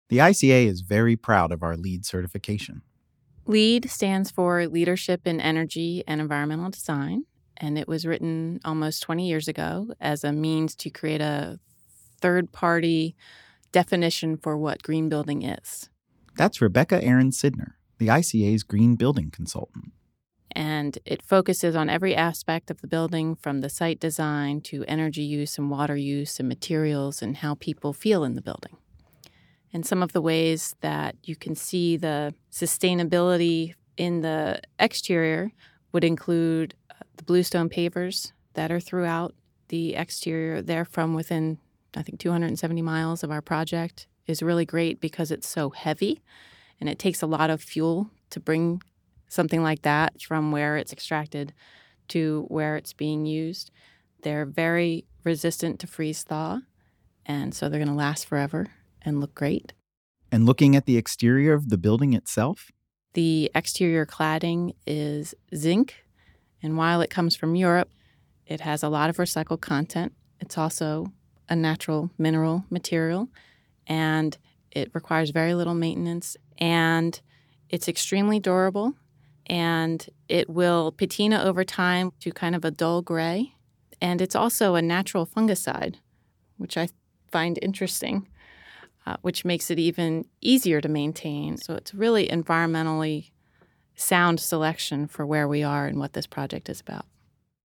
The ICA is very proud of our LEED certification. LEED stands for Leadership in Energy and Environmental Design, and it was written almost 20 years ago as a means to create a third-party definition for what green building is. That's Rebecca Aaron Sidner, the ICA's green building consultant. And it focuses on every aspect of the building, from the site design to energy use and water use and materials and how people feel in the building. And some of the ways that you can see the sustainability in the exterior would include the bluestone pavers that are throughout the exterior. They're from within, I think, 270 miles of our project. Is really great because it's so heavy, and it takes a lot of fuel to bring something like that from where it's extracted to where it's being used. They're very resistant to freeze-thaw, and so they're going to last forever and look great. And looking at the exterior of the building itself? The exterior cladding is zinc, and while it comes from Europe, it has a lot of recycled content. It's also a natural mineral material, and it requires very little maintenance, and it's extremely durable, and it will patina over time to kind of a dull gray, and it's also a natural fungicide, which I find interesting. Which makes it even easier to maintain. So it's really environmentally sound selection for where we are and what this project is about.